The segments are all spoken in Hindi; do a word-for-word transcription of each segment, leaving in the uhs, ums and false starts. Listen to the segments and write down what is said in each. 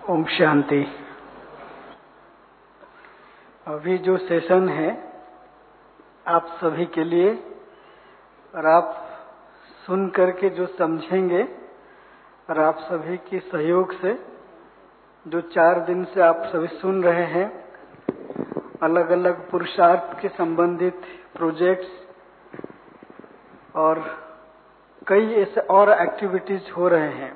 ओम शांति। अभी जो सेशन है आप सभी के लिए, और आप सुन करके जो समझेंगे और आप सभी के सहयोग से जो चार दिन से आप सभी सुन रहे हैं, अलग अलग पुरुषार्थ के संबंधित प्रोजेक्ट्स और कई ऐसे और एक्टिविटीज हो रहे हैं।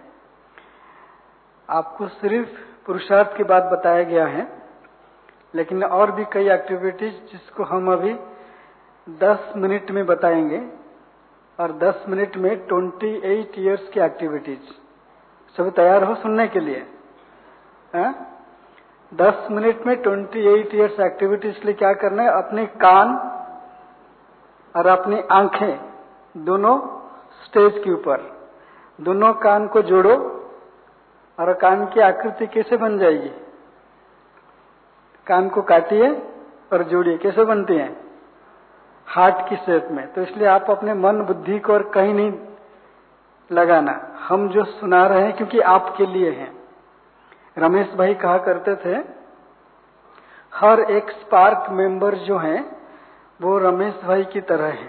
आपको सिर्फ पुरुषार्थ की बात बताया गया है, लेकिन और भी कई एक्टिविटीज जिसको हम अभी दस मिनट में बताएंगे, और दस मिनट में अट्ठाईस इयर्स की एक्टिविटीज। सब तैयार हो सुनने के लिए? हाँ? दस मिनट में अट्ठाईस इयर्स एक्टिविटीज के लिए क्या करना है? अपने कान और अपनी आंखें दोनों स्टेज के ऊपर, दोनों कान को जोड़ो और कान की आकृति कैसे बन जाएगी? कान को काटिए और जोड़िए, कैसे बनती है? हार्ट की शेप में। तो इसलिए आप अपने मन बुद्धि को और कहीं नहीं लगाना, हम जो सुना रहे हैं क्योंकि आपके लिए हैं। रमेश भाई कहा करते थे, हर एक स्पार्क मेंबर जो हैं वो रमेश भाई की तरह है।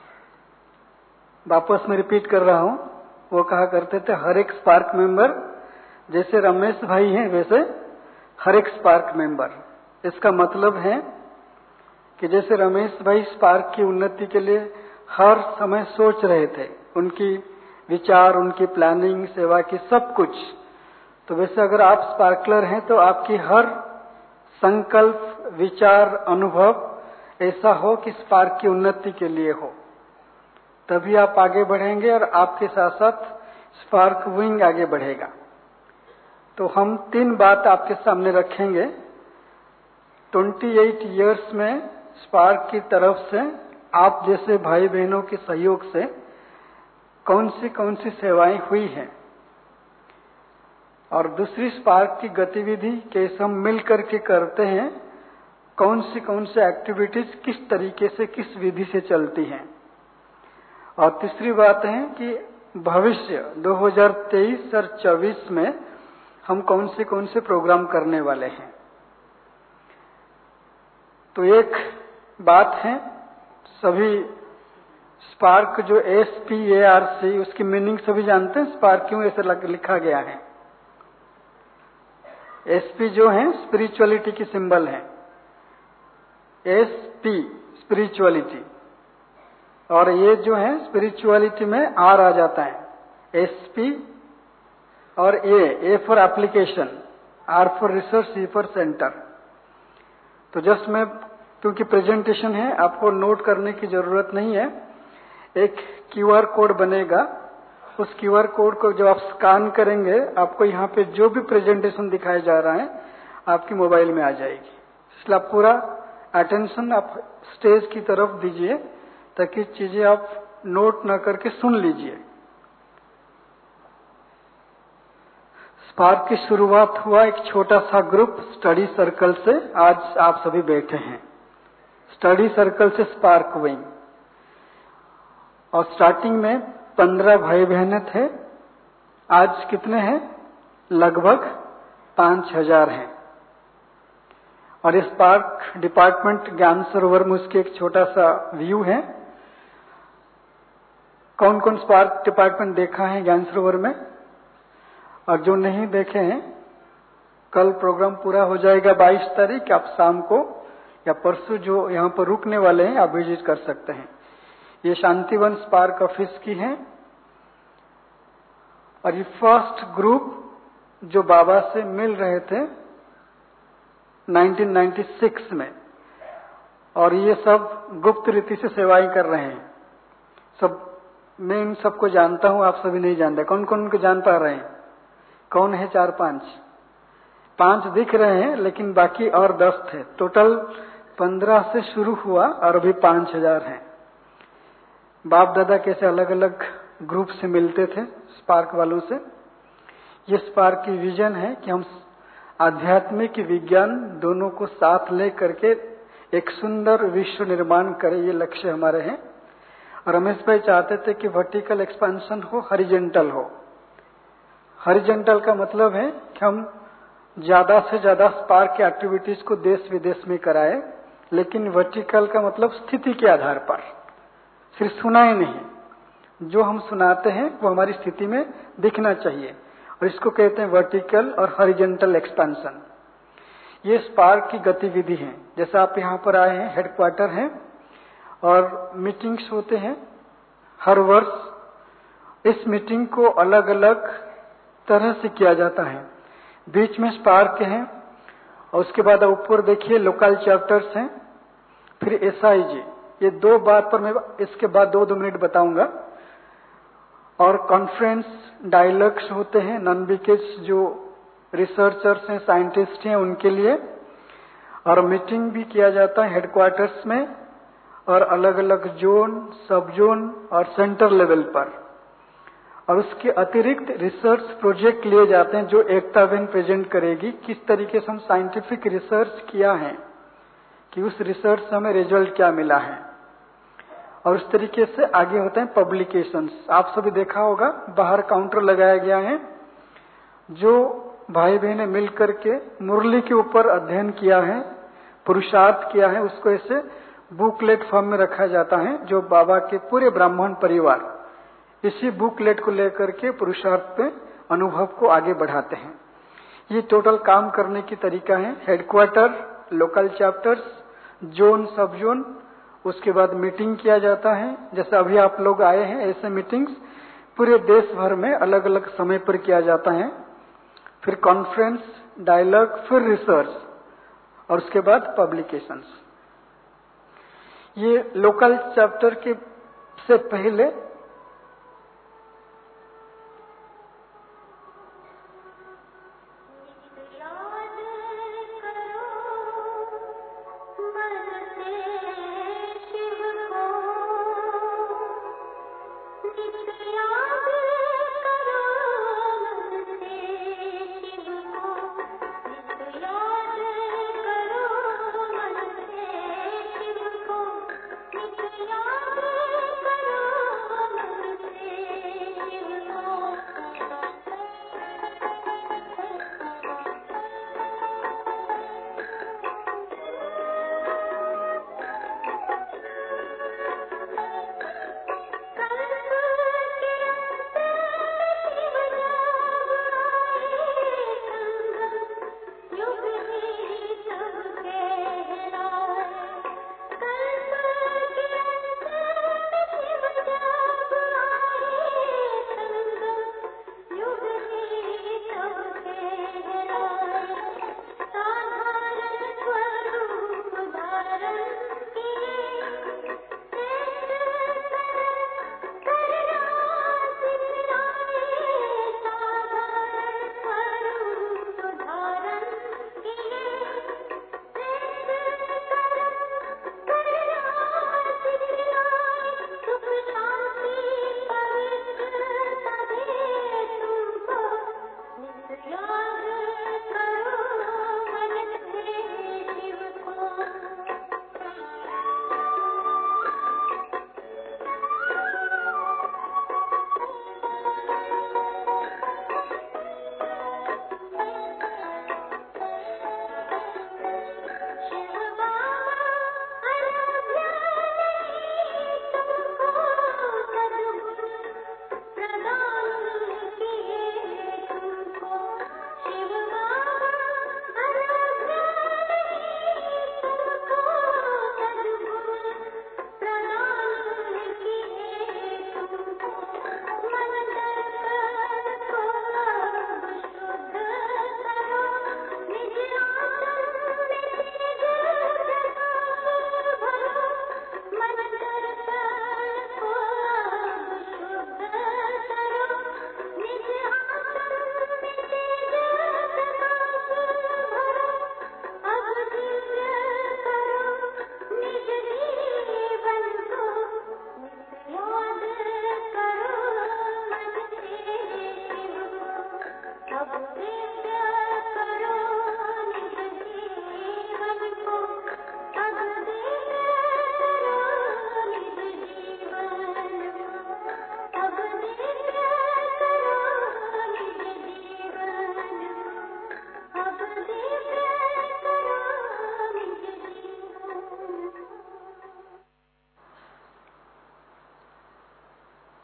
वापस मैं रिपीट कर रहा हूं, वो कहा करते थे हर एक स्पार्क मेंबर जैसे रमेश भाई हैं वैसे हर एक स्पार्क मेंबर। इसका मतलब है कि जैसे रमेश भाई स्पार्क की उन्नति के लिए हर समय सोच रहे थे, उनकी विचार, उनकी प्लानिंग, सेवा की सब कुछ, तो वैसे अगर आप स्पार्कलर हैं तो आपकी हर संकल्प, विचार, अनुभव ऐसा हो कि स्पार्क की उन्नति के लिए हो, तभी आप आगे बढ़ेंगे और आपके साथ साथ स्पार्क विंग आगे बढ़ेगा। तो हम तीन बात आपके सामने रखेंगे। अट्ठाईस इयर्स में स्पार्क की तरफ से आप जैसे भाई बहनों के सहयोग से कौन सी कौन सी सेवाएं हुई हैं, और दूसरी स्पार्क की गतिविधि कैसे हम मिल करके करते हैं, कौन सी कौन सी एक्टिविटीज किस तरीके से, किस विधि से चलती हैं। और तीसरी बात है कि भविष्य दो हज़ार तेईस और चौबीस में हम कौन से कौन से प्रोग्राम करने वाले हैं। तो एक बात है, सभी स्पार्क जो S P A R C, उसकी मीनिंग सभी जानते हैं, स्पार्क क्यों ऐसे लिखा गया है। एस पी जो है स्पिरिचुअलिटी की सिंबल है, एस पी स्पिरिचुअलिटी, और ये जो है स्पिरिचुअलिटी में आर आ जाता है, एस पी और A, A for application, R for research, C for centre. तो जस्ट मैं, क्योंकि प्रेजेंटेशन है, आपको नोट करने की जरूरत नहीं है। एक क्यूआर कोड बनेगा, उस क्यूआर कोड को जब आप स्कैन करेंगे, आपको यहाँ पे जो भी प्रेजेंटेशन दिखाया जा रहा है आपकी मोबाइल में आ जाएगी। इसलिए आप पूरा अटेंशन आप स्टेज की तरफ दीजिए, ताकि चीजें आप नोट न करके सुन लीजिए। स्पार्क की शुरुआत हुआ एक छोटा सा ग्रुप स्टडी सर्कल से, आज आप सभी बैठे हैं। स्टडी सर्कल से स्पार्क विंग, और स्टार्टिंग में पंद्रह भाई बहने थे, आज कितने हैं? लगभग पांच हजार हैं। और ये स्पार्क डिपार्टमेंट ज्ञान सरोवर में उसके एक छोटा सा व्यू है। कौन कौन स्पार्क डिपार्टमेंट देखा है ज्ञान सरोवर में? और जो नहीं देखे हैं, कल प्रोग्राम पूरा हो जाएगा बाईस तारीख, आप शाम को या परसों जो यहाँ पर रुकने वाले हैं आप विजिट कर सकते हैं। ये शांतिवन स्पार्क ऑफिस की है, और ये फर्स्ट ग्रुप जो बाबा से मिल रहे थे उन्नीस सौ छियानवे में, और ये सब गुप्त रीति से सेवाएं कर रहे हैं। सब मैं इन सबको जानता हूं, आप सभी नहीं जानते। कौन कौन उनको जान पा रहे हैं? कौन है? चार पांच पांच दिख रहे हैं, लेकिन बाकी और दस थे। टोटल पंद्रह से शुरू हुआ और अभी पांच हजार हैं। बाप दादा कैसे अलग अलग ग्रुप से मिलते थे स्पार्क वालों से। ये स्पार्क की विजन है कि हम आध्यात्मिक विज्ञान दोनों को साथ ले करके एक सुंदर विश्व निर्माण करें, ये लक्ष्य हमारे हैं। और रमेश भाई चाहते थे कि वर्टिकल एक्सपेंशन हो, हॉरिजॉन्टल हो। हॉरिजॉन्टल का मतलब है कि हम ज्यादा से ज्यादा स्पार्क की एक्टिविटीज को देश विदेश में कराए, लेकिन वर्टिकल का मतलब स्थिति के आधार पर, सिर्फ सुनाए नहीं, जो हम सुनाते हैं वो हमारी स्थिति में दिखना चाहिए, और इसको कहते हैं वर्टिकल और हॉरिजॉन्टल एक्सपेंशन। ये स्पार्क की गतिविधि है। जैसा आप यहाँ पर आए हैं, हेडक्वार्टर है और मीटिंग्स होते हैं हर वर्ष। इस मीटिंग को अलग अलग तरह से किया जाता है। बीच में स्पार्क है और उसके बाद ऊपर देखिए लोकल चैप्टर्स हैं, फिर एस आई जी। ये दो बात पर मैं इसके बाद दो दो मिनट बताऊंगा। और कॉन्फ्रेंस डायलॉग्स होते हैं नॉन बीकेज जो रिसर्चर्स हैं, साइंटिस्ट हैं, उनके लिए। और मीटिंग भी किया जाता है हेडक्वार्टर्स में और अलग अलग जोन, सब जोन और सेंटर लेवल पर। और उसके अतिरिक्त रिसर्च प्रोजेक्ट लिए जाते हैं जो एकता बहन प्रेजेंट करेगी, किस तरीके से हम साइंटिफिक रिसर्च किया है कि उस रिसर्च से हमें रिजल्ट क्या मिला है। और उस तरीके से आगे होते हैं पब्लिकेशंस। आप सभी देखा होगा बाहर काउंटर लगाया गया है, जो भाई बहनें मिल करके मुरली के ऊपर अध्ययन किया है, पुरुषार्थ किया है, उसको ऐसे बुकलेट फॉर्म में रखा जाता है, जो बाबा के पूरे ब्राह्मण परिवार इसी बुकलेट को लेकर के पुरुषार्थ पे अनुभव को आगे बढ़ाते हैं। ये टोटल काम करने की तरीका है। हेडक्वार्टर, लोकल चैप्टर्स, जोन, सब जोन, उसके बाद मीटिंग किया जाता है। जैसे अभी आप लोग आए हैं, ऐसे मीटिंग्स पूरे देश भर में अलग अलग समय पर किया जाता है। फिर कॉन्फ्रेंस, डायलॉग, फिर रिसर्च और उसके बाद पब्लिकेशंस। ये लोकल चैप्टर के से पहले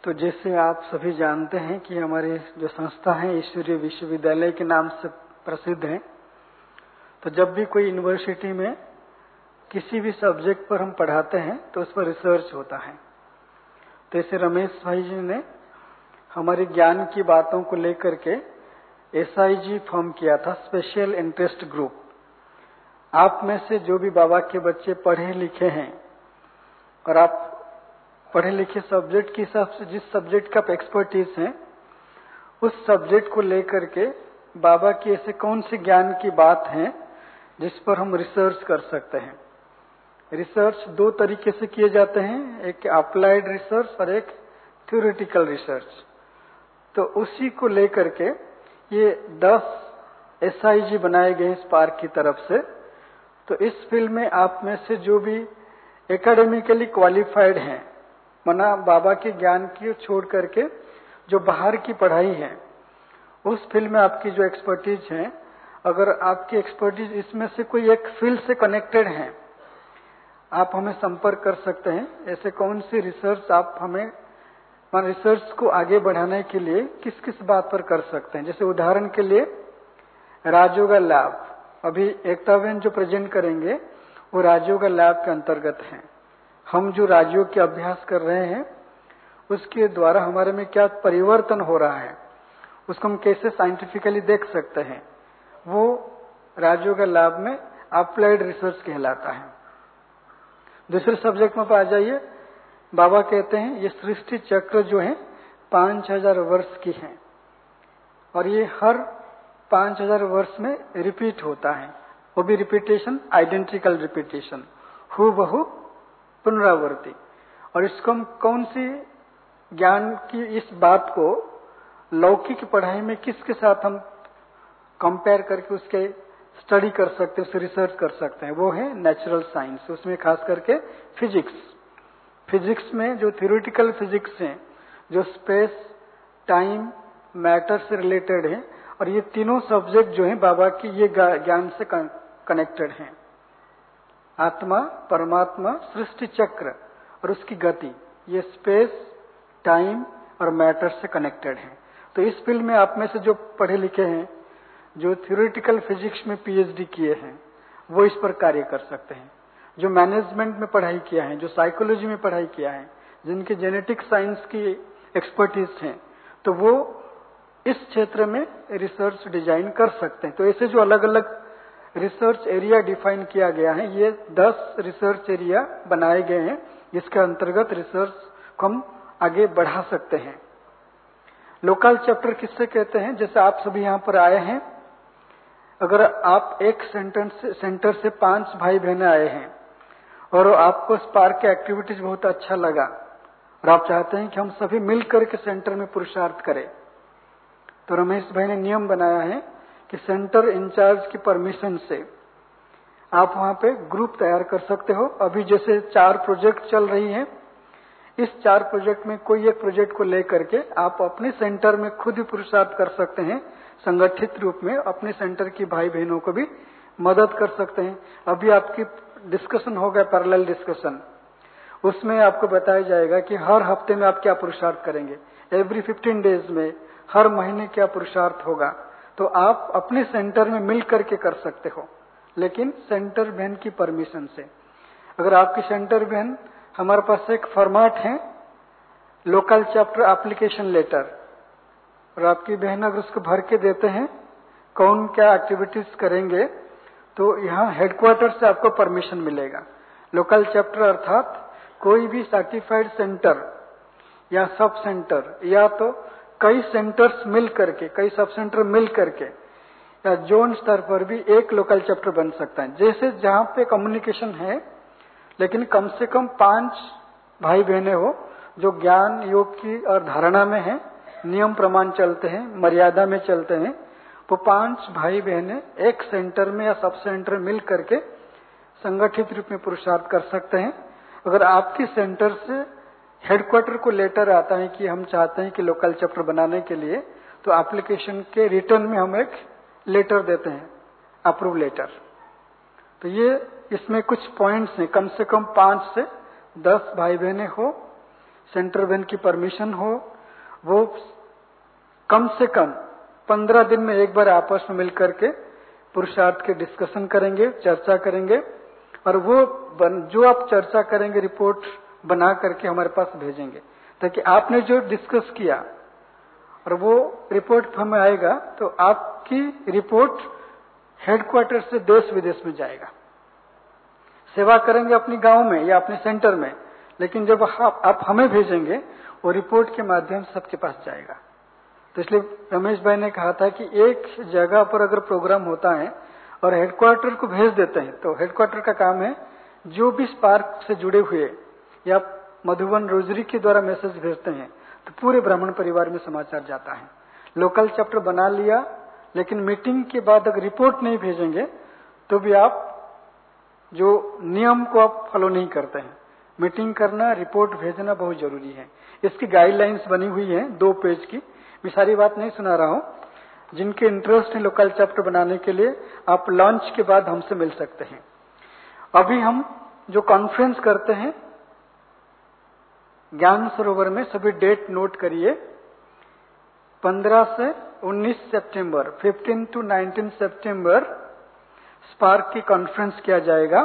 तो जैसे आप सभी जानते हैं कि हमारी जो संस्था है ईश्वरीय विश्वविद्यालय के नाम से प्रसिद्ध है। तो जब भी कोई यूनिवर्सिटी में किसी भी सब्जेक्ट पर हम पढ़ाते हैं तो उस पर रिसर्च होता है। तो ऐसे रमेश भाई जी ने हमारे ज्ञान की बातों को लेकर के एस आई जी फॉर्म किया था, स्पेशल इंटरेस्ट ग्रुप। आप में से जो भी बाबा के बच्चे पढ़े लिखे हैं और आप पढ़े लिखे सब्जेक्ट के हिसाब से जिस सब्जेक्ट का एक्सपर्टीज है उस सब्जेक्ट को लेकर के बाबा की ऐसे कौन सी ज्ञान की बात है जिस पर हम रिसर्च कर सकते हैं। रिसर्च दो तरीके से किए जाते हैं, एक अप्लाइड रिसर्च और एक थ्योरेटिकल रिसर्च। तो उसी को लेकर के ये दस एस आई जी बनाए गए इस पार्क की तरफ से। तो इस फील्ड में आप में से जो भी एकेडमिकली क्वालिफाइड हैं, मना बाबा के ज्ञान की छोड़ करके जो बाहर की पढ़ाई है उस फील्ड में आपकी जो एक्सपर्टीज है, अगर आपकी एक्सपर्टीज इसमें से कोई एक फील्ड से कनेक्टेड है, आप हमें संपर्क कर सकते हैं। ऐसे कौन सी रिसर्च आप हमें रिसर्च को आगे बढ़ाने के लिए किस किस बात पर कर सकते हैं। जैसे उदाहरण के लिए राजयोगा लैब, अभी एकता बहन जो प्रेजेंट करेंगे वो राजयोगा लैब के अंतर्गत है। हम जो राजयोग के अभ्यास कर रहे हैं उसके द्वारा हमारे में क्या परिवर्तन हो रहा है उसको हम कैसे साइंटिफिकली देख सकते हैं, वो राजयोगा लैब में अप्लाइड रिसर्च कहलाता है। दूसरे सब्जेक्ट में आ जाइए। बाबा कहते हैं ये सृष्टि चक्र जो है पांच हजार वर्ष की है और ये हर पांच हजार वर्ष में रिपीट होता है, वो भी रिपीटेशन, आइडेंटिकल रिपीटेशन, हूबहू पुनरावृत्ति। और इसको हम कौन सी ज्ञान की इस बात को लौकिक पढ़ाई में किसके साथ हम कंपेयर करके उसके स्टडी कर सकते हैं, उससे रिसर्च कर सकते हैं, वो है नेचुरल साइंस। उसमें खास करके फिजिक्स फिजिक्स में जो थ्योरेटिकल फिजिक्स है, जो स्पेस टाइम मैटर से रिलेटेड है, और ये तीनों सब्जेक्ट जो है बाबा की ये ज्ञान से कनेक्टेड हैं। आत्मा, परमात्मा, सृष्टि चक्र और उसकी गति, ये स्पेस टाइम और मैटर से कनेक्टेड है। तो इस फील्ड में आप में से जो पढ़े लिखे हैं, जो थ्योरेटिकल फिजिक्स में पी एच डी किए हैं, वो इस पर कार्य कर सकते हैं। जो मैनेजमेंट में पढ़ाई किया है, जो साइकोलॉजी में पढ़ाई किया है, जिनकी जेनेटिक साइंस की एक्सपर्टीज है, तो वो इस क्षेत्र में रिसर्च डिजाइन कर सकते हैं। तो ऐसे जो अलग अलग रिसर्च एरिया डिफाइन किया गया है, ये दस रिसर्च एरिया बनाए गए हैं जिसके अंतर्गत रिसर्च को हम आगे बढ़ा सकते हैं। लोकल चैप्टर किससे कहते हैं? जैसे आप सभी यहाँ पर आए हैं, अगर आप एक सेंटर से सेंटर से पांच भाई बहनें आए हैं और आपको इस पार्क की एक्टिविटीज बहुत अच्छा लगा और आप चाहते हैं कि हम सभी मिलकर के सेंटर में पुरुषार्थ करें, तो रमेश भाई ने नियम बनाया है कि सेंटर इंचार्ज की परमिशन से आप वहां पे ग्रुप तैयार कर सकते हो। अभी जैसे चार प्रोजेक्ट चल रही हैं, इस चार प्रोजेक्ट में कोई एक प्रोजेक्ट को लेकर के आप अपने सेंटर में खुद ही पुरुषार्थ कर सकते हैं, संगठित रूप में अपने सेंटर की भाई बहनों को भी मदद कर सकते हैं। अभी आपकी डिस्कशन होगा, पैरेलल डिस्कशन, उसमें आपको बताया जाएगा कि हर हफ्ते में आप क्या पुरुषार्थ करेंगे, एवरी फिफ्टीन डेज में, हर महीने क्या पुरुषार्थ होगा। तो आप अपने सेंटर में मिल करके कर सकते हो, लेकिन सेंटर बहन की परमिशन से। अगर आपकी सेंटर बहन, हमारे पास एक फॉर्मेट है लोकल चैप्टर एप्लीकेशन लेटर, और आपकी बहन अगर उसको भर के देते हैं कौन क्या एक्टिविटीज करेंगे, तो यहाँ हेडक्वार्टर से आपको परमिशन मिलेगा। लोकल चैप्टर अर्थात कोई भी सर्टिफाइड सेंटर या सब सेंटर या तो कई सेंटर्स मिल करके, कई सब सेंटर मिल करके या जोन स्तर पर भी एक लोकल चैप्टर बन सकता है। जैसे जहाँ पे कम्युनिकेशन है, लेकिन कम से कम पांच भाई बहनें हो जो ज्ञान योग की और धारणा में है, नियम प्रमाण चलते हैं, मर्यादा में चलते हैं, वो पांच भाई बहनें एक सेंटर में या सब सेंटर मिल करके संगठित रूप में पुरुषार्थ कर सकते हैं। अगर आपकी सेंटर से हेडक्वार्टर को लेटर आता है कि हम चाहते हैं कि लोकल चैप्टर बनाने के लिए, तो एप्लीकेशन के रिटर्न में हम एक लेटर देते हैं, अप्रूव लेटर। तो ये इसमें कुछ पॉइंट्स हैं, कम से कम पांच से दस भाई बहनें हो, सेंट्रल वैन की परमिशन हो, वो कम से कम पंद्रह दिन में एक बार आपस में मिलकर के पुरुषार्थ के डिस्कशन करेंगे, चर्चा करेंगे, और वो बन, जो आप चर्चा करेंगे रिपोर्ट बना करके हमारे पास भेजेंगे, ताकि आपने जो डिस्कस किया और वो रिपोर्ट हमें आएगा तो आपकी रिपोर्ट हेडक्वार्टर से देश विदेश में जाएगा। सेवा करेंगे अपनी गांव में या अपने सेंटर में, लेकिन जब आप, आप हमें भेजेंगे वो रिपोर्ट के माध्यम से सबके पास जाएगा। तो इसलिए रमेश भाई ने कहा था कि एक जगह पर अगर प्रोग्राम होता है और हेडक्वार्टर को भेज देते हैं, तो हेडक्वार्टर का काम है जो भी स्पार्क से जुड़े हुए या मधुबन रोजरी के द्वारा मैसेज भेजते हैं तो पूरे ब्राह्मण परिवार में समाचार जाता है। लोकल चैप्टर बना लिया, लेकिन मीटिंग के बाद अगर रिपोर्ट नहीं भेजेंगे तो भी आप जो नियम को आप फॉलो नहीं करते हैं। मीटिंग करना, रिपोर्ट भेजना बहुत जरूरी है। इसकी गाइडलाइंस बनी हुई है दो पेज की। मैं सारी बात नहीं सुना रहा हूं। जिनके इंटरेस्ट है लोकल चैप्टर बनाने के लिए, आप लॉन्च के बाद हमसे मिल सकते हैं। अभी हम जो कॉन्फ्रेंस करते हैं ज्ञान सरोवर में, सभी डेट नोट करिए। पंद्रह से उन्नीस सितंबर, पंद्रह टू उन्नीस सितंबर स्पार्क की कॉन्फ्रेंस किया जाएगा।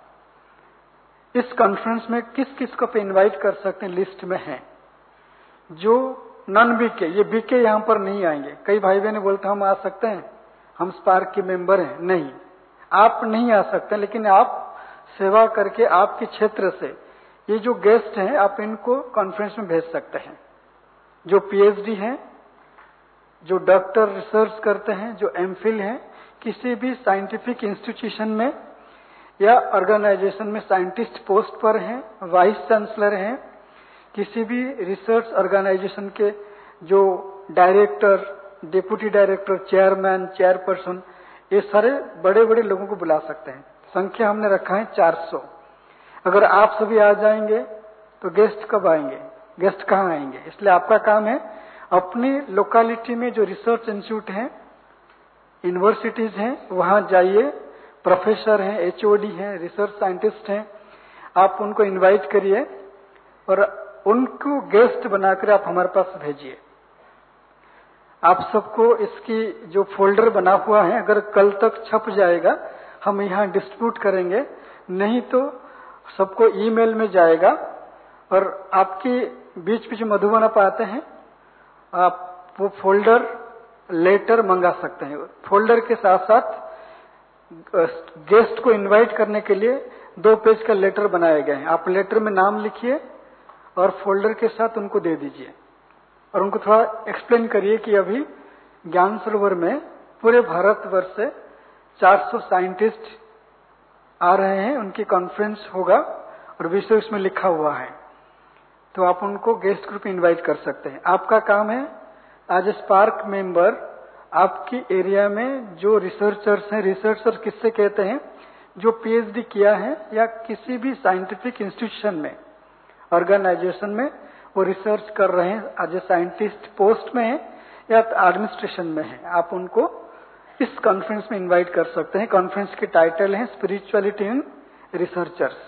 इस कॉन्फ्रेंस में किस किस को पे इनवाइट कर सकते हैं लिस्ट में है। जो नॉन बीके, ये बीके यहां पर नहीं आएंगे। कई भाई बहन बोलते हम आ सकते हैं, हम स्पार्क के मेंबर हैं। नहीं, आप नहीं आ सकते, लेकिन आप सेवा करके आपके क्षेत्र से ये जो गेस्ट हैं आप इनको कॉन्फ्रेंस में भेज सकते हैं। जो पीएचडी हैं, जो डॉक्टर रिसर्च करते हैं, जो एमफिल हैं, किसी भी साइंटिफिक इंस्टीट्यूशन में या ऑर्गेनाइजेशन में साइंटिस्ट पोस्ट पर हैं, वाइस चांसलर हैं, किसी भी रिसर्च ऑर्गेनाइजेशन के जो director, deputy director, chairman, chairperson, ये सारे बड़े बड़े लोगों को बुला सकते हैं। संख्या हमने रखा है चार सौ। अगर आप सभी आ जाएंगे तो गेस्ट कब आएंगे, गेस्ट कहाँ आएंगे? इसलिए आपका काम है अपनी लोकेलिटी में जो रिसर्च इंस्टीट्यूट हैं, यूनिवर्सिटीज हैं, वहां जाइए। प्रोफेसर हैं, एचओडी हैं, रिसर्च साइंटिस्ट हैं, आप उनको इनवाइट करिए और उनको गेस्ट बनाकर आप हमारे पास भेजिए। आप सबको इसकी जो फोल्डर बना हुआ है, अगर कल तक छप जाएगा हम यहाँ डिस्ट्रीब्यूट करेंगे, नहीं तो सबको ईमेल में जाएगा। और आपकी बीच बीच मधुबन आप आते हैं, आप वो फोल्डर लेटर मंगा सकते हैं। फोल्डर के साथ साथ गेस्ट को इनवाइट करने के लिए दो पेज का लेटर बनाए गए हैं। आप लेटर में नाम लिखिए और फोल्डर के साथ उनको दे दीजिए और उनको थोड़ा एक्सप्लेन करिए कि अभी ज्ञान सरोवर में पूरे भारतवर्ष से चार सौ साइंटिस्ट आ रहे हैं, उनकी कॉन्फ्रेंस होगा और विषय उसमें लिखा हुआ है, तो आप उनको गेस्ट ग्रुप इनवाइट कर सकते हैं। आपका काम है एज ए स्पार्क मेंबर, आपकी एरिया में जो रिसर्चर्स हैं, रिसर्चर किससे कहते हैं, जो पीएचडी किया है या किसी भी साइंटिफिक इंस्टीट्यूशन में, ऑर्गेनाइजेशन में वो रिसर्च कर रहे हैं, एज ए साइंटिस्ट पोस्ट में है या एडमिनिस्ट्रेशन में है, आप उनको इस कॉन्फ्रेंस में इनवाइट कर सकते हैं। कॉन्फ्रेंस के टाइटल है स्पिरिचुअलिटी इन रिसर्चर्स।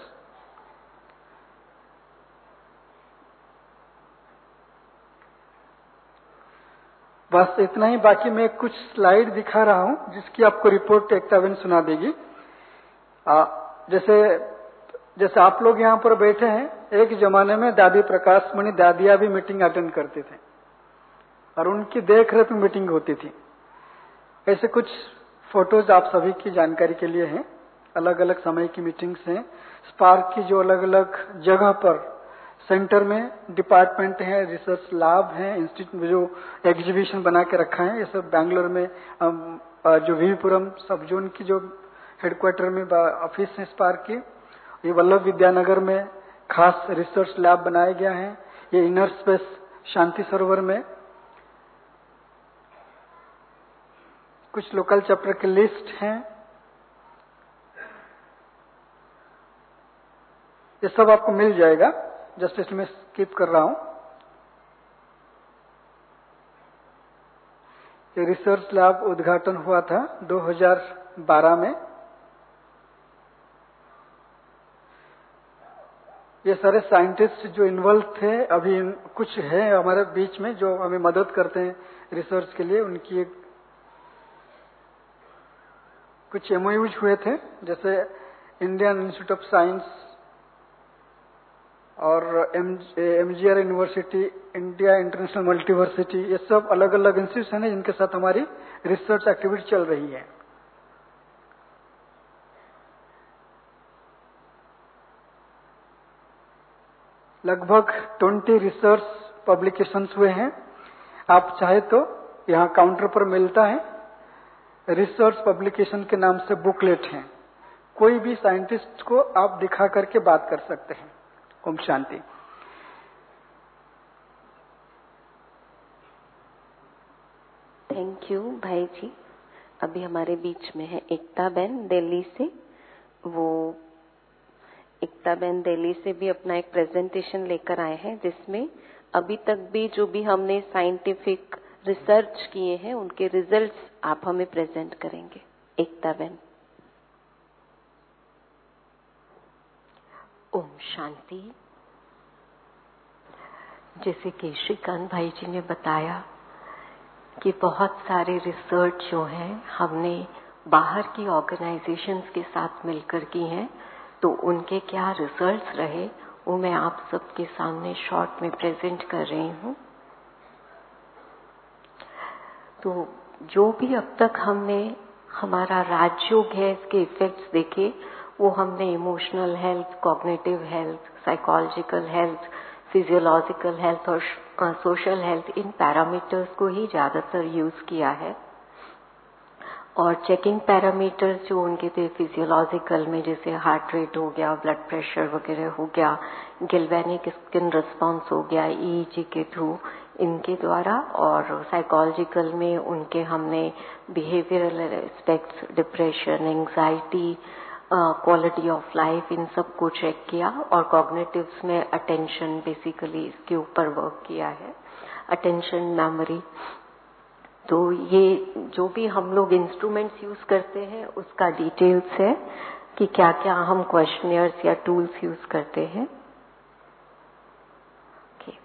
बस इतना ही। बाकी मैं कुछ स्लाइड दिखा रहा हूं जिसकी आपको रिपोर्ट एकता बहन सुना देगी। आ, जैसे जैसे आप लोग यहाँ पर बैठे हैं, एक जमाने में दादी प्रकाश मणि दादिया भी मीटिंग अटेंड करते थे और उनकी देख रेख में मीटिंग होती थी। ऐसे कुछ फोटोज आप सभी की जानकारी के लिए हैं। अलग अलग समय की मीटिंग्स हैं। स्पार्क की जो अलग अलग जगह पर सेंटर में डिपार्टमेंट है, रिसर्च लैब है, इंस्टीट्यूट जो एग्जीबिशन बना के रखा है, ये सब बैंगलोर में जो वीवीपुरम सब जोन की जो हेडक्वार्टर में ऑफिस है स्पार्क की, ये वल्लभ विद्यानगर में खास रिसर्च लैब बनाया गया है। ये इनर स्पेस शांति सरोवर में। कुछ लोकल चैप्टर की लिस्ट हैं, ये सब आपको मिल जाएगा। जस्ट इसलिए मैं स्किप कर रहा हूं। ये रिसर्च लैब उद्घाटन हुआ था दो हज़ार बारह में। ये सारे साइंटिस्ट जो इन्वॉल्व थे, अभी कुछ है हमारे बीच में जो हमें मदद करते हैं रिसर्च के लिए। उनकी एक कुछ एमओयूज हुए थे, जैसे इंडियन इंस्टीट्यूट ऑफ साइंस और MGR University, India International Multiversity, ये सब अलग अलग इंस्टीट्यूशन है जिनके साथ हमारी रिसर्च एक्टिविटी चल रही है। लगभग बीस रिसर्च पब्लिकेशंस हुए हैं। आप चाहे तो यहाँ काउंटर पर मिलता है, रिसर्च पब्लिकेशन के नाम से बुकलेट हैं। कोई भी साइंटिस्ट को आप दिखा करके बात कर सकते हैं। ओम शांति। थैंक यू भाई जी। अभी हमारे बीच में है एकता बहन दिल्ली से। वो एकता बहन दिल्ली से भी अपना एक प्रेजेंटेशन लेकर आए हैं, जिसमें अभी तक भी जो भी हमने साइंटिफिक रिसर्च किए हैं उनके रिजल्ट्स आप हमें प्रेजेंट करेंगे। एकता बहन। ओम शांति। जैसे कि श्रीकांत भाई जी ने बताया कि बहुत सारे रिसर्च जो हैं हमने बाहर की ऑर्गेनाइजेशंस के साथ मिलकर की हैं, तो उनके क्या रिजल्ट्स रहे वो मैं आप सबके सामने शॉर्ट में प्रेजेंट कर रही हूँ। तो जो भी अब तक हमने हमारा राजयोग है इसके इफेक्ट्स देखे, वो हमने emotional health, cognitive health, psychological health, physiological health और सोशल हेल्थ, इन पैरामीटर्स को ही ज्यादातर यूज किया है। और चेकिंग पैरामीटर्स जो उनके थे फिजियोलॉजिकल में, जैसे हार्ट रेट हो गया, ब्लड प्रेशर वगैरह हो गया, गैल्वेनिक स्किन रिस्पॉन्स हो गया ईईजी के थ्रू, इनके द्वारा। और साइकोलॉजिकल में उनके हमने behavioural aspects, depression, anxiety, quality of life, इन सब को चेक किया। और कॉग्निटिव्स में अटेंशन, बेसिकली इसके ऊपर वर्क किया है, अटेंशन, मेमोरी। तो ये जो भी हम लोग इंस्ट्रूमेंट्स यूज करते हैं उसका डिटेल्स है कि क्या क्या हम क्वेश्चनियर्स या टूल्स यूज करते हैं। okay.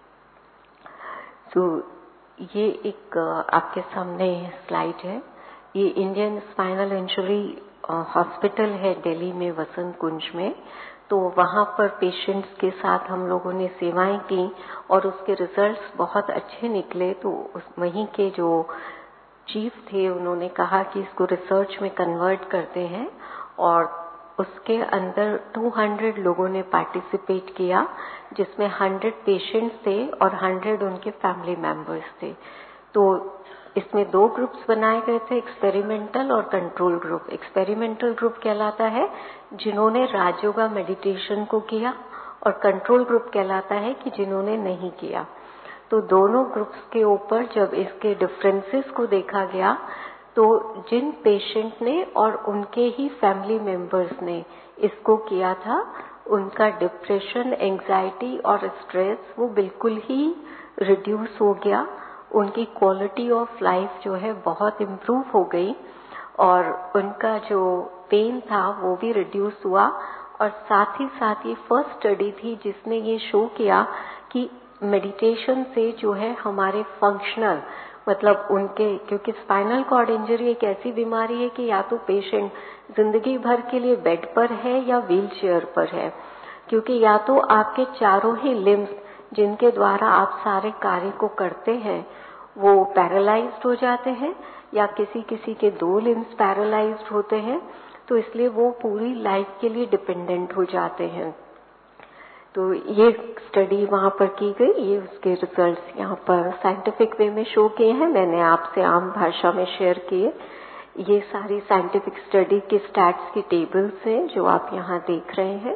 तो ये एक आपके सामने स्लाइड है। ये इंडियन स्पाइनल इंजरी हॉस्पिटल है दिल्ली में, वसंत कुंज में। तो वहां पर पेशेंट्स के साथ हम लोगों ने सेवाएं की और उसके रिजल्ट्स बहुत अच्छे निकले। तो उस वहीं के जो चीफ थे उन्होंने कहा कि इसको रिसर्च में कन्वर्ट करते हैं। और उसके अंदर दो सौ लोगों ने पार्टिसिपेट किया, जिसमें सौ पेशेंट्स थे और सौ उनके फैमिली मेंबर्स थे। तो इसमें दो ग्रुप्स बनाए गए थे, एक्सपेरिमेंटल और कंट्रोल ग्रुप। एक्सपेरिमेंटल ग्रुप कहलाता है जिन्होंने राजयोगा मेडिटेशन को किया, और कंट्रोल ग्रुप कहलाता है कि जिन्होंने नहीं किया। तो दोनों ग्रुप्स के ऊपर जब इसके डिफरेंसेस को देखा गया, तो जिन पेशेंट ने और उनके ही फैमिली मेंबर्स ने इसको किया था, उनका डिप्रेशन, एंजाइटी और स्ट्रेस वो बिल्कुल ही रिड्यूस हो गया। उनकी क्वालिटी ऑफ लाइफ जो है बहुत इम्प्रूव हो गई, और उनका जो पेन था वो भी रिड्यूस हुआ। और साथ ही साथ ये फर्स्ट स्टडी थी जिसने ये शो किया कि मेडिटेशन से जो है हमारे फंक्शनल, मतलब उनके, क्योंकि स्पाइनल कॉर्ड इंजरी एक ऐसी बीमारी है कि या तो पेशेंट जिंदगी भर के लिए बेड पर है या व्हील चेयर पर है, क्योंकि या तो आपके चारों ही लिम्स जिनके द्वारा आप सारे कार्य को करते हैं वो पैरालाइज्ड हो जाते हैं, या किसी किसी के दो लिम्स पैरालाइज्ड होते हैं। तो इसलिए वो पूरी लाइफ के लिए डिपेंडेंट हो जाते हैं। तो ये स्टडी वहां पर की गई, ये उसके रिजल्ट्स यहाँ पर साइंटिफिक वे में शो किए हैं, मैंने आपसे आम भाषा में शेयर किए। ये सारी साइंटिफिक स्टडी के स्टैट्स की टेबल्स हैं जो आप यहाँ देख रहे हैं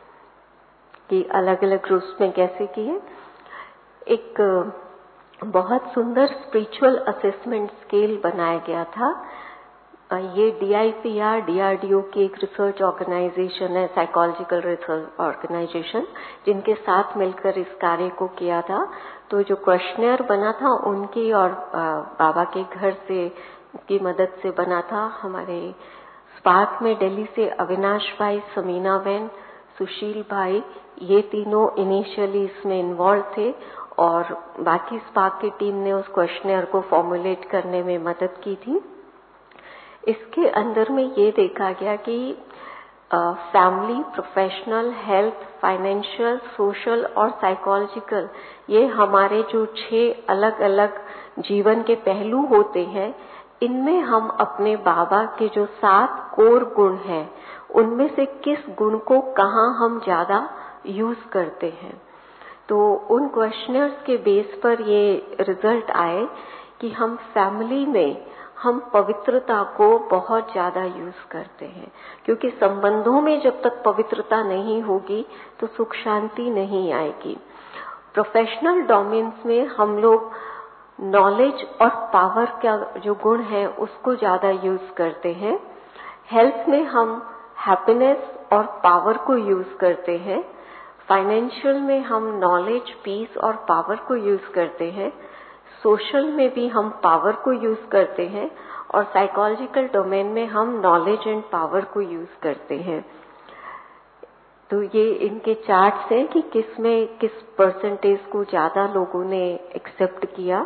कि अलग अलग ग्रुप्स में कैसे किए। एक बहुत सुंदर स्पिरिचुअल असेसमेंट स्केल बनाया गया था। ये D I P R, D R D O की एक रिसर्च ऑर्गेनाइजेशन है, साइकोलॉजिकल रिसर्च ऑर्गेनाइजेशन, जिनके साथ मिलकर इस कार्य को किया था। तो जो क्वेश्चनियर बना था उनकी और बाबा के घर से की मदद से बना था। हमारे स्पार्क में दिल्ली से अविनाश भाई, समीना बहन, सुशील भाई, ये तीनों इनिशियली इसमें इन्वॉल्व थे और बाकी स्पार्क की टीम ने उस क्वेश्चनर को फॉर्मुलेट करने में मदद की थी। इसके अंदर में ये देखा गया कि family, professional, health, financial, social और साइकोलॉजिकल, ये हमारे जो छह अलग अलग जीवन के पहलू होते हैं, इनमें हम अपने बाबा के जो सात कोर गुण हैं, उनमें से किस गुण को कहाँ हम ज्यादा यूज करते हैं। तो उन क्वेश्चनर्स के बेस पर ये रिजल्ट आए कि हम फैमिली में हम पवित्रता को बहुत ज्यादा यूज करते हैं, क्योंकि संबंधों में जब तक पवित्रता नहीं होगी तो सुख शांति नहीं आएगी। प्रोफेशनल डोमेन्स में हम लोग नॉलेज और पावर का जो गुण है उसको ज्यादा यूज करते हैं। हेल्थ में हम हैप्पीनेस और पावर को यूज करते हैं। फाइनेंशियल में हम नॉलेज, पीस और पावर को यूज करते हैं। सोशल में भी हम पावर को यूज करते हैं और साइकोलॉजिकल डोमेन में हम नॉलेज एंड पावर को यूज करते हैं। तो ये इनके चार्ट्स हैं कि किस में किस परसेंटेज को ज्यादा लोगों ने एक्सेप्ट किया।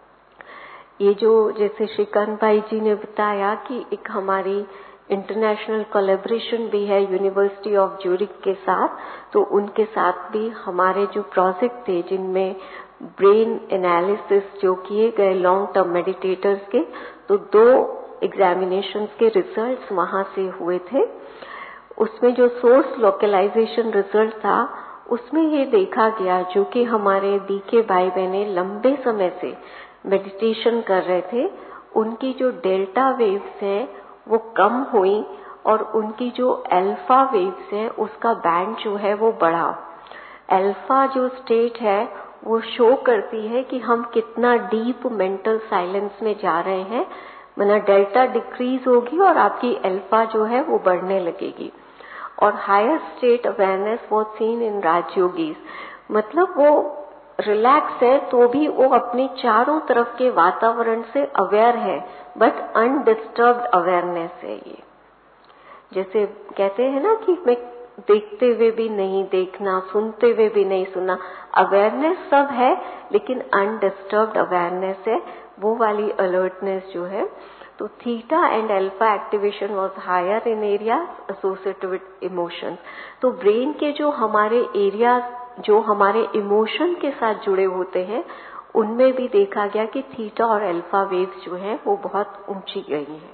ये जो जैसे श्रीकांत भाई जी ने बताया कि एक हमारी इंटरनेशनल कोलैबोरेशन भी है यूनिवर्सिटी ऑफ ज्यूरिख के साथ, तो उनके साथ भी हमारे जो प्रोजेक्ट थे जिनमें ब्रेन एनालिसिस जो किए गए लॉन्ग टर्म मेडिटेटर्स के, तो दो एग्जामिनेशंस के रिजल्ट्स वहां से हुए थे। उसमें जो सोर्स लोकलाइजेशन रिजल्ट था उसमें ये देखा गया, जो कि हमारे बीके भाई बहने लंबे समय से मेडिटेशन कर रहे थे, उनकी जो डेल्टा वेव्स हैं वो कम हुई और उनकी जो अल्फा वेव्स हैं उसका बैंड जो है वो बढ़ा। अल्फा जो स्टेट है वो शो करती है कि हम कितना डीप मेंटल साइलेंस में जा रहे हैं, मतलब डेल्टा डिक्रीज होगी और आपकी अल्फा जो है वो बढ़ने लगेगी। और higher state awareness was seen in Rajyogis, मतलब वो रिलैक्स है तो भी वो अपने चारों तरफ के वातावरण से अवेयर है, बट अनडिस्टर्ब्ड अवेयरनेस है ये। जैसे कहते हैं ना कि मैं देखते हुए भी नहीं देखना, सुनते हुए भी नहीं सुनना, अवेयरनेस सब है लेकिन अनडिस्टर्ब्ड अवेयरनेस है, वो वाली अलर्टनेस जो है। तो theta and alpha activation was higher in areas associated with emotions. तो ब्रेन के जो हमारे एरियाज जो हमारे इमोशन के साथ जुड़े होते हैं उनमें भी देखा गया कि थीटा और अल्फा वेव्स जो है वो बहुत ऊंची गई हैं।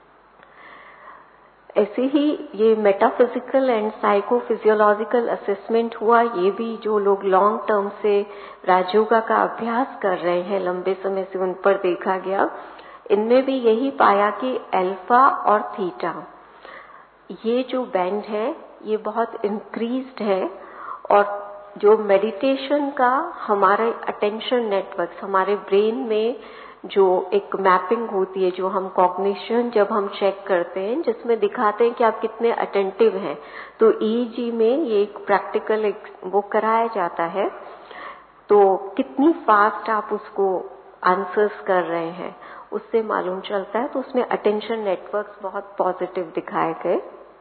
ऐसे ही ये मेटाफिजिकल एंड साइकोफिजियोलॉजिकल असेसमेंट हुआ, ये भी जो लोग लॉन्ग टर्म से राजयोगा का अभ्यास कर रहे हैं लंबे समय से, उन पर देखा गया। इनमें भी यही पाया कि अल्फा और थीटा ये जो बैंड है ये बहुत इंक्रीज्ड है, और जो मेडिटेशन का हमारे अटेंशन नेटवर्क्स, हमारे ब्रेन में जो एक मैपिंग होती है, जो हम कॉग्निशन जब हम चेक करते हैं जिसमें दिखाते हैं कि आप कितने अटेंटिव हैं, तो ईईजी में ये एक प्रैक्टिकल एक वो कराया जाता है, तो कितनी फास्ट आप उसको आंसर्स कर रहे हैं उससे मालूम चलता है। तो उसमें अटेंशन नेटवर्क्स बहुत पॉजिटिव दिखाए गए।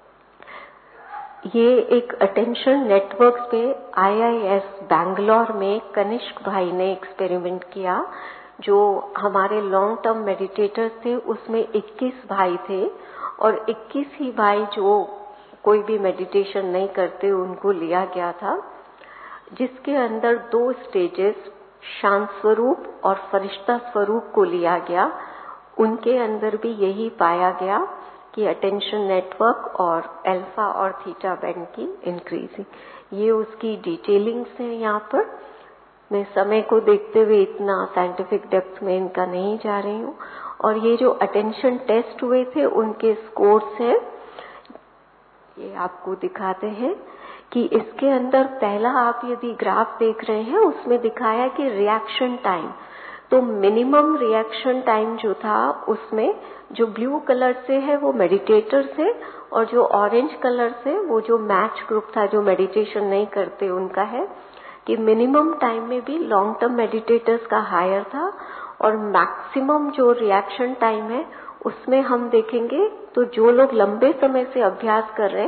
ये एक अटेंशन नेटवर्क्स पे आईआईएस बैंगलोर में कनिष्क भाई ने एक्सपेरिमेंट किया। जो हमारे लॉन्ग टर्म मेडिटेटर्स थे उसमें इक्कीस भाई थे और इक्कीस ही भाई जो कोई भी मेडिटेशन नहीं करते उनको लिया गया था, जिसके अंदर दो स्टेजेस शांत स्वरूप और फरिश्ता स्वरूप को लिया गया। उनके अंदर भी यही पाया गया कि अटेंशन नेटवर्क और अल्फा और थीटा बैंड की इंक्रीजिंग। ये उसकी डिटेलिंग्स हैं यहाँ पर। मैं समय को देखते हुए इतना साइंटिफिक डेप्थ में इनका नहीं जा रही हूँ। और ये जो अटेंशन टेस्ट हुए थे उनके स्कोर्स हैं, ये आपको दिखाते हैं कि इसके अंदर पहला आप यदि ग्राफ देख रहे हैं उसमें दिखाया कि रिएक्शन टाइम, तो मिनिमम रिएक्शन टाइम जो था उसमें जो ब्लू कलर से है वो मेडिटेटर से, और जो ऑरेंज कलर से वो जो मैच ग्रुप था जो मेडिटेशन नहीं करते उनका है, कि मिनिमम टाइम में भी लॉन्ग टर्म मेडिटेटर्स का हायर था और मैक्सिमम जो रिएक्शन टाइम है उसमें हम देखेंगे तो जो लोग लंबे समय से अभ्यास कर रहे हैं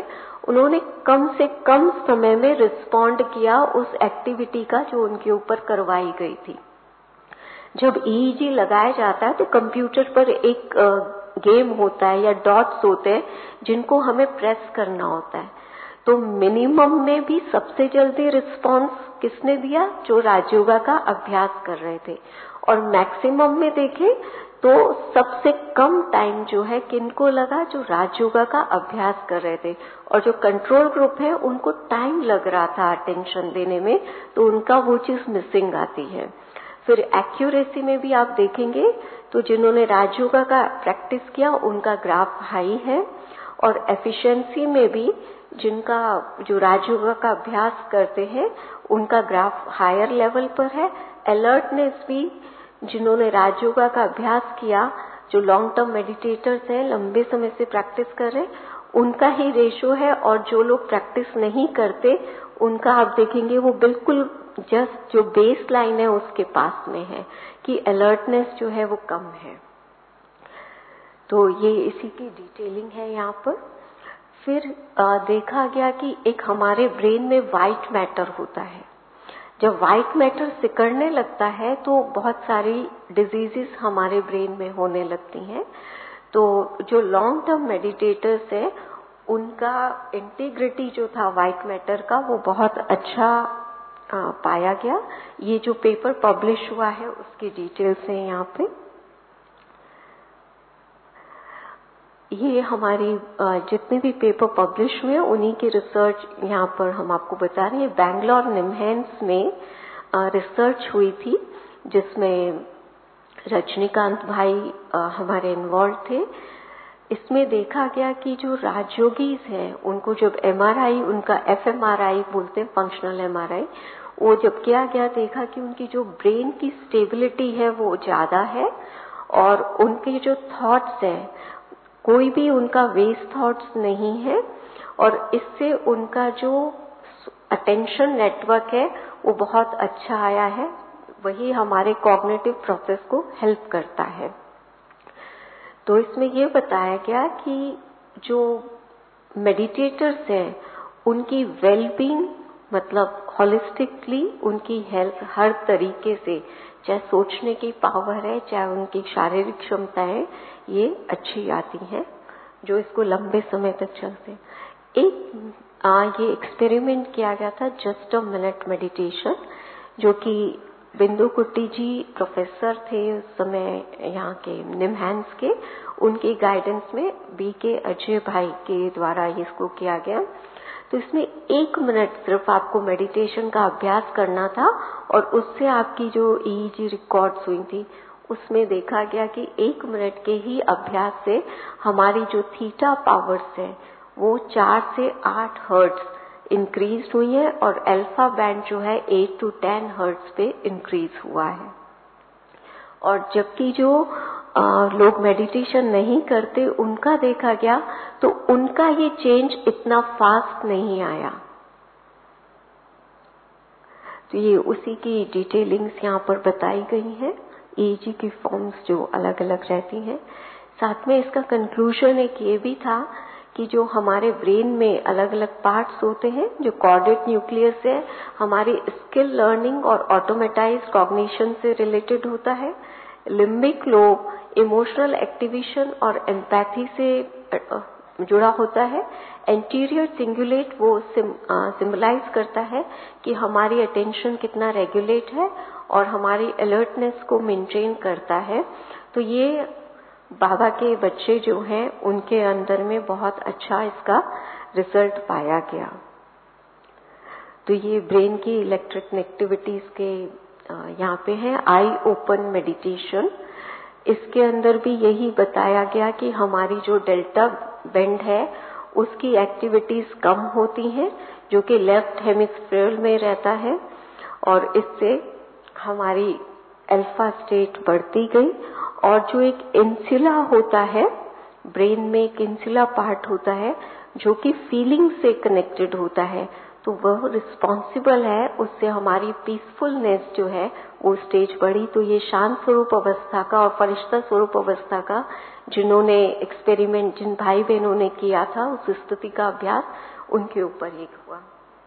उन्होंने कम से कम समय में रिस्पॉन्ड किया उस एक्टिविटी का जो उनके ऊपर करवाई गई थी। जब ईईजी लगाया जाता है तो कंप्यूटर पर एक गेम होता है या डॉट्स होते हैं जिनको हमें प्रेस करना होता है। तो मिनिमम में भी सबसे जल्दी रिस्पांस किसने दिया? जो राजयोगा का अभ्यास कर रहे थे। और मैक्सिमम में देखें तो सबसे कम टाइम जो है किनको लगा? जो राजयोगा का अभ्यास कर रहे थे। और जो कंट्रोल ग्रुप है उनको टाइम लग रहा था अटेंशन देने में, तो उनका वो चीज मिसिंग आती है। फिर एक्यूरेसी में भी आप देखेंगे तो जिन्होंने राजयोगा का प्रैक्टिस किया उनका ग्राफ हाई है, और एफिशिएंसी में भी जिनका जो राजयोगा का अभ्यास करते हैं उनका ग्राफ हायर लेवल पर है। अलर्टनेस भी जिन्होंने राजयोगा का अभ्यास किया, जो लॉन्ग टर्म मेडिटेटर्स हैं, लंबे समय से प्रैक्टिस कर रहे हैं, उनका ही रेशो है। और जो लोग प्रैक्टिस नहीं करते उनका आप देखेंगे वो बिल्कुल जस्ट जो बेस लाइन है उसके पास में है कि अलर्टनेस जो है वो कम है। तो ये इसी की डिटेलिंग है यहाँ पर। फिर आ, देखा गया कि एक हमारे ब्रेन में व्हाइट मैटर होता है। जब व्हाइट मैटर सिकुड़ने लगता है तो बहुत सारी डिजीजेस हमारे ब्रेन में होने लगती हैं। तो जो लॉन्ग टर्म मेडिटेटर्स है उनका इंटीग्रिटी जो था व्हाइट मैटर का वो बहुत अच्छा आ, पाया गया। ये जो पेपर पब्लिश हुआ है उसकी डिटेल्स है यहाँ पे। ये हमारी जितने भी पेपर पब्लिश हुए उन्हीं की रिसर्च यहाँ पर हम आपको बता रहे हैं। बैंगलोर निमहैंस में रिसर्च हुई थी जिसमें रजनीकांत भाई हमारे इन्वॉल्व थे। इसमें देखा गया कि जो राजयोगीज हैं उनको जब एमआरआई, उनका एफएमआरआई बोलते हैं, फंक्शनल एमआरआई, वो जब किया गया देखा कि उनकी जो ब्रेन की स्टेबिलिटी है वो ज्यादा है, और उनके जो थॉट्स हैं कोई भी उनका वेस्ट थॉट्स नहीं है, और इससे उनका जो अटेंशन नेटवर्क है वो बहुत अच्छा आया है। वही हमारे कॉग्निटिव प्रोसेस को हेल्प करता है। तो इसमें ये बताया गया कि जो मेडिटेटर्स हैं उनकी वेलबींग मतलब होलिस्टिकली उनकी हेल्थ हर तरीके से, चाहे सोचने की पावर है चाहे उनकी शारीरिक क्षमताएं, ये अच्छी आती हैं जो इसको लंबे समय तक चलते। एक आ, ये एक्सपेरिमेंट किया गया था जस्ट अ मिनट मेडिटेशन, जो कि बिंदु कुट्टी जी प्रोफेसर थे उस समय यहाँ के निमहैंस के, उनकी गाइडेंस में बी के अजय भाई के द्वारा इसको किया गया। तो इसमें एक मिनट सिर्फ आपको मेडिटेशन का अभ्यास करना था, और उससे आपकी जो ईईजी रिकॉर्ड्स हुई थी उसमें देखा गया कि एक मिनट के ही अभ्यास से हमारी जो थीटा पावर्स है वो चार से आठ हर्ट्ज इंक्रीज हुई है, और अल्फा बैंड जो है एट टू टेन हर्ट्ज पे इंक्रीज हुआ है। और जबकि जो आ, लोग मेडिटेशन नहीं करते उनका देखा गया तो उनका ये चेंज इतना फास्ट नहीं आया। तो ये उसी की डिटेलिंग्स यहाँ पर बताई गई हैं, ईईजी की फॉर्म्स जो अलग अलग रहती हैं। साथ में इसका कंक्लूजन एक ये भी था कि जो हमारे ब्रेन में अलग अलग पार्ट्स होते हैं, जो कॉर्डेट न्यूक्लियस है हमारी स्किल लर्निंग और ऑटोमेटाइज्ड कॉग्निशन से रिलेटेड होता है। लिम्बिक लोब इमोशनल एक्टिवेशन और एम्पैथी से जुड़ा होता है। एंटीरियर सिंगुलेट वो सिंबलाइज करता है कि हमारी अटेंशन कितना रेगुलेट है और हमारी अलर्टनेस को मेंटेन करता है। तो ये बाबा के बच्चे जो हैं उनके अंदर में बहुत अच्छा इसका रिजल्ट पाया गया। तो ये ब्रेन की इलेक्ट्रिक एक्टिविटीज के यहाँ पे है आई ओपन मेडिटेशन। इसके अंदर भी यही बताया गया कि हमारी जो डेल्टा बैंड है उसकी एक्टिविटीज कम होती हैं, जो कि लेफ्ट हेमिस्फीयर में रहता है, और इससे हमारी अल्फा स्टेट बढ़ती गई। और जो एक इंसुला होता है ब्रेन में, एक इंसुला पार्ट होता है जो कि फीलिंग से कनेक्टेड होता है, तो वह रिस्पॉन्सिबल है, उससे हमारी पीसफुलनेस जो है वो स्टेज बढ़ी। तो ये शांत स्वरूप अवस्था का और फरिश्ता स्वरूप अवस्था का जिन्होंने एक्सपेरिमेंट, जिन भाई बहनों ने किया था उस स्थिति का अभ्यास, उनके ऊपर एक हुआ।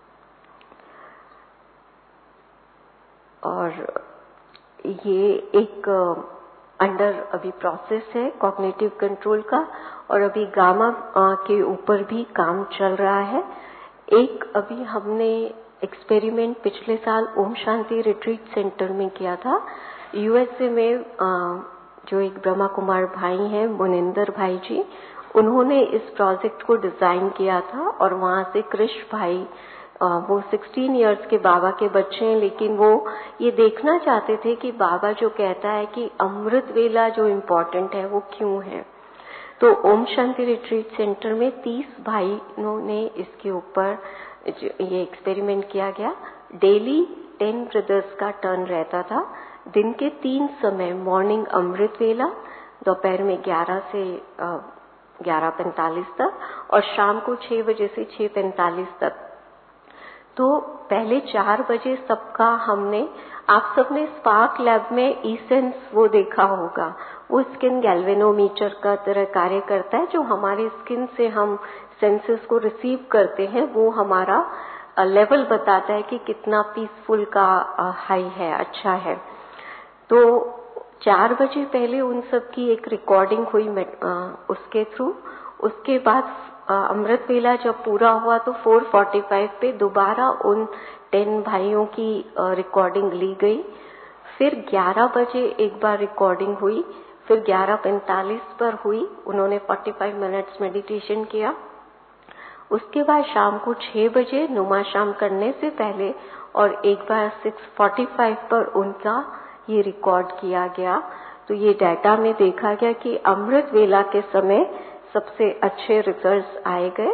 और ये एक अंडर अभी प्रोसेस है कॉग्निटिव कंट्रोल का, और अभी गामा के ऊपर भी काम चल रहा है। एक अभी हमने एक्सपेरिमेंट पिछले साल ओम शांति रिट्रीट सेंटर में किया था यूएसए में। जो एक ब्रह्मा कुमार भाई हैं मुनिंदर भाई जी, उन्होंने इस प्रोजेक्ट को डिजाइन किया था। और वहां से कृष भाई, वो सोलह इयर्स के बाबा के बच्चे हैं, लेकिन वो ये देखना चाहते थे कि बाबा जो कहता है कि अमृत वेला जो इम्पोर्टेंट है वो क्यों है। तो ओम शांति रिट्रीट सेंटर में तीस भाइयों ने इसके ऊपर ये एक्सपेरिमेंट किया गया। डेली टेन ब्रदर्स का टर्न रहता था। दिन के तीन समय, मॉर्निंग अमृत वेला, दोपहर में ग्यारह से ग्यारह पैंतालीस तक, और शाम को छह बजे से छह पैंतालीस तक। तो पहले चार बजे सबका हमने, आप सबने स्पार्क लैब में ई सेंस वो देखा होगा, वो स्किन गैल्वेनोमीटर का तरह कार्य करता है, जो हमारे स्किन से हम सेंसेस को रिसीव करते हैं, वो हमारा लेवल बताता है कि कितना पीसफुल का हाई है, अच्छा है। तो चार बजे पहले उन सब की एक रिकॉर्डिंग हुई उसके थ्रू। उसके बाद अमृत वेला जब पूरा हुआ तो चार पैंतालीस पे दोबारा उन टेन भाइयों की रिकॉर्डिंग ली गई। फिर ग्यारह बजे एक बार रिकॉर्डिंग हुई, फिर ग्यारह पैंतालीस पर हुई, उन्होंने पैंतालीस मिनट्स मेडिटेशन किया। उसके बाद शाम को छह बजे नुमा शाम करने से पहले और एक बार छह पैंतालीस पर उनका ये रिकॉर्ड किया गया। तो ये डाटा में देखा गया कि अमृत वेला के समय सबसे अच्छे रिजल्ट्स आए गए।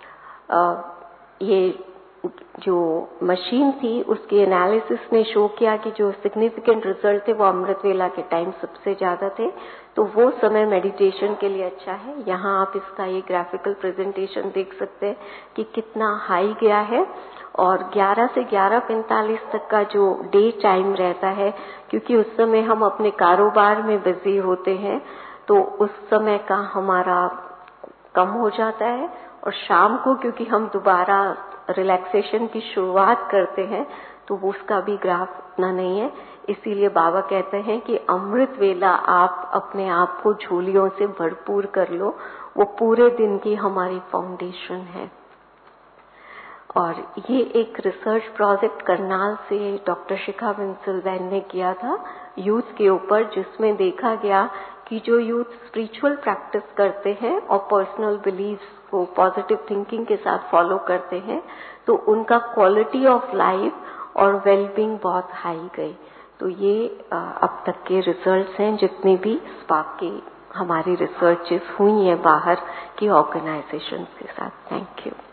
ये जो मशीन थी उसके एनालिसिस ने शो किया कि जो सिग्निफिकेंट रिजल्ट थे वो अमृत वेला के टाइम सबसे ज्यादा थे। तो वो समय मेडिटेशन के लिए अच्छा है। यहाँ आप इसका ये ग्राफिकल प्रेजेंटेशन देख सकते हैं कि कितना हाई गया है। और ग्यारह से ग्यारह पैंतालीस तक का जो डे टाइम रहता है, क्योंकि उस समय हम अपने कारोबार में बिजी होते हैं, तो उस समय का हमारा कम हो जाता है। और शाम को क्योंकि हम दोबारा रिलैक्सेशन की शुरुआत करते हैं, तो वो उसका भी ग्राफ इतना नहीं है। इसीलिए बाबा कहते हैं कि अमृत वेला आप अपने आप को झोलियों से भरपूर कर लो, वो पूरे दिन की हमारी फाउंडेशन है। और ये एक रिसर्च प्रोजेक्ट करनाल से डॉक्टर शिखा बंसल बहन ने किया था यूथ के ऊपर, जिसमें देखा गया कि जो यूथ स्पिरिचुअल प्रैक्टिस करते हैं और पर्सनल बिलीव्स को पॉजिटिव थिंकिंग के साथ फॉलो करते हैं, तो उनका क्वालिटी ऑफ लाइफ और वेलबींग बहुत हाई गई। तो ये अब तक के रिजल्ट्स हैं जितने भी स्पार्क की हमारी रिसर्चेस हुई हैं बाहर की ऑर्गेनाइजेशंस के साथ। Thank you.